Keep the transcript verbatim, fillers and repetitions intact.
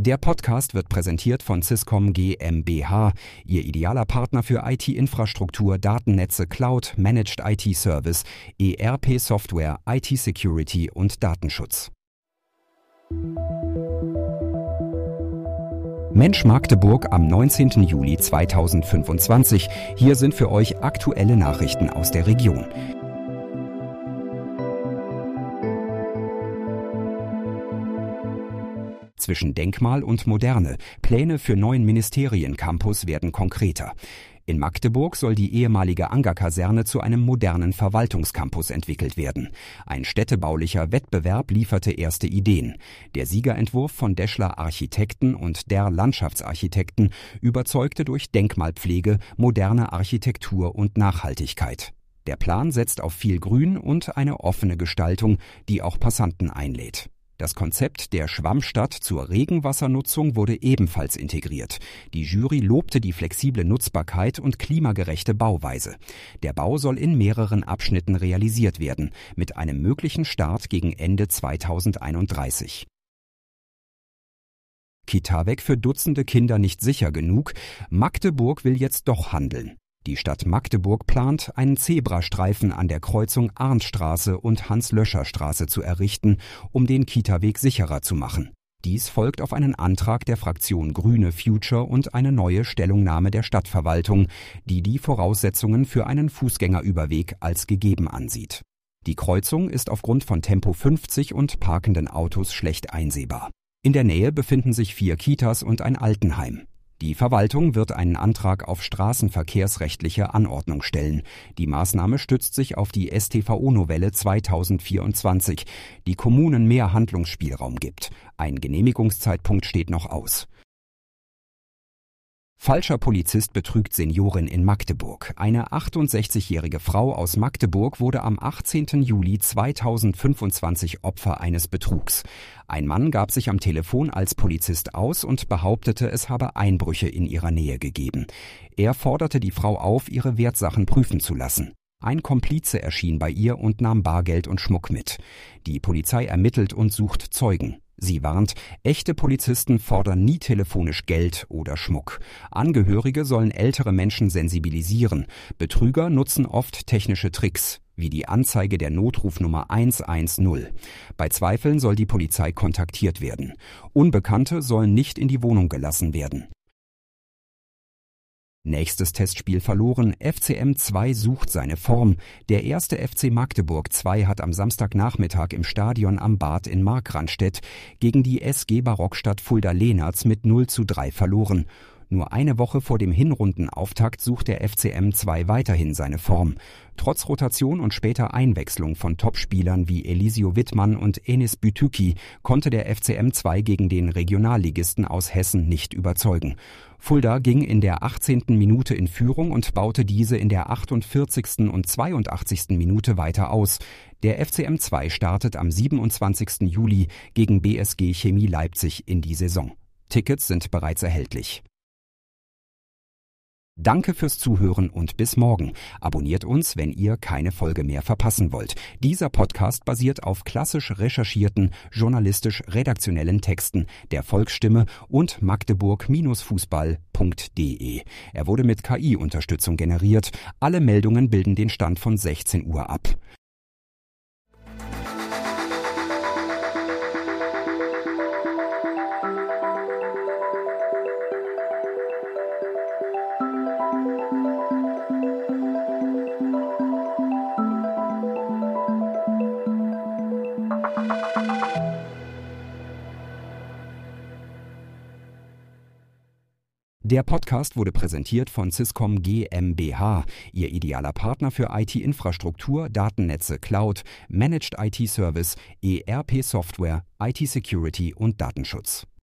Der Podcast wird präsentiert von Swisscom GmbH, Ihr idealer Partner für I T-Infrastruktur, Datennetze, Cloud, Managed I T-Service, E R P-Software, I T-Security und Datenschutz. Mensch Magdeburg am neunzehnten Juli zweitausendfünfundzwanzig. Hier sind für euch aktuelle Nachrichten aus der Region. Zwischen Denkmal und Moderne. Pläne für neuen Ministeriencampus werden konkreter. In Magdeburg soll die ehemalige Angerkaserne zu einem modernen Verwaltungscampus entwickelt werden. Ein städtebaulicher Wettbewerb lieferte erste Ideen. Der Siegerentwurf von Deschler Architekten und der Landschaftsarchitekten überzeugte durch Denkmalpflege, moderne Architektur und Nachhaltigkeit. Der Plan setzt auf viel Grün und eine offene Gestaltung, die auch Passanten einlädt. Das Konzept der Schwammstadt zur Regenwassernutzung wurde ebenfalls integriert. Die Jury lobte die flexible Nutzbarkeit und klimagerechte Bauweise. Der Bau soll in mehreren Abschnitten realisiert werden, mit einem möglichen Start gegen Ende zweitausendeinunddreißig. Kita weg für Dutzende Kinder nicht sicher genug? Magdeburg will jetzt doch handeln. Die Stadt Magdeburg plant, einen Zebrastreifen an der Kreuzung Arndtstraße und Hans-Löscher-Straße zu errichten, um den Kita-Weg sicherer zu machen. Dies folgt auf einen Antrag der Fraktion Grüne Future und eine neue Stellungnahme der Stadtverwaltung, die die Voraussetzungen für einen Fußgängerüberweg als gegeben ansieht. Die Kreuzung ist aufgrund von Tempo fünfzig und parkenden Autos schlecht einsehbar. In der Nähe befinden sich vier Kitas und ein Altenheim. Die Verwaltung wird einen Antrag auf straßenverkehrsrechtliche Anordnung stellen. Die Maßnahme stützt sich auf die S T V O-Novelle zweitausendvierundzwanzig, die Kommunen mehr Handlungsspielraum gibt. Ein Genehmigungszeitpunkt steht noch aus. Falscher Polizist betrügt Seniorin in Magdeburg. Eine achtundsechzigjährige Frau aus Magdeburg wurde am achtzehnten Juli zweitausendfünfundzwanzig Opfer eines Betrugs. Ein Mann gab sich am Telefon als Polizist aus und behauptete, es habe Einbrüche in ihrer Nähe gegeben. Er forderte die Frau auf, ihre Wertsachen prüfen zu lassen. Ein Komplize erschien bei ihr und nahm Bargeld und Schmuck mit. Die Polizei ermittelt und sucht Zeugen. Sie warnt, echte Polizisten fordern nie telefonisch Geld oder Schmuck. Angehörige sollen ältere Menschen sensibilisieren. Betrüger nutzen oft technische Tricks, wie die Anzeige der Notrufnummer hundertzehn. Bei Zweifeln soll die Polizei kontaktiert werden. Unbekannte sollen nicht in die Wohnung gelassen werden. Nächstes Testspiel verloren, F C M zwei sucht seine Form. Der erste F C Magdeburg zwei hat am Samstagnachmittag im Stadion am Bad in Markranstädt gegen die S G Barockstadt Fulda-Lehnertz mit null zu drei verloren. Nur eine Woche vor dem Hinrundenauftakt sucht der F C M zwei weiterhin seine Form. Trotz Rotation und später Einwechslung von Topspielern wie Elisio Wittmann und Enis Bütüki konnte der F C M zwei gegen den Regionalligisten aus Hessen nicht überzeugen. Fulda ging in der achtzehnten Minute in Führung und baute diese in der achtundvierzigsten und zweiundachtzigsten Minute weiter aus. Der F C M zwei startet am siebenundzwanzigsten Juli gegen B S G Chemie Leipzig in die Saison. Tickets sind bereits erhältlich. Danke fürs Zuhören und bis morgen. Abonniert uns, wenn ihr keine Folge mehr verpassen wollt. Dieser Podcast basiert auf klassisch recherchierten, journalistisch-redaktionellen Texten der Volksstimme und magdeburg Fußball punkt de. Er wurde mit K I-Unterstützung generiert. Alle Meldungen bilden den Stand von sechzehn Uhr ab. Der Podcast wurde präsentiert von Swisscom GmbH, Ihr idealer Partner für I T-Infrastruktur, Datennetze, Cloud, Managed I T-Service, E R P-Software, I T-Security und Datenschutz.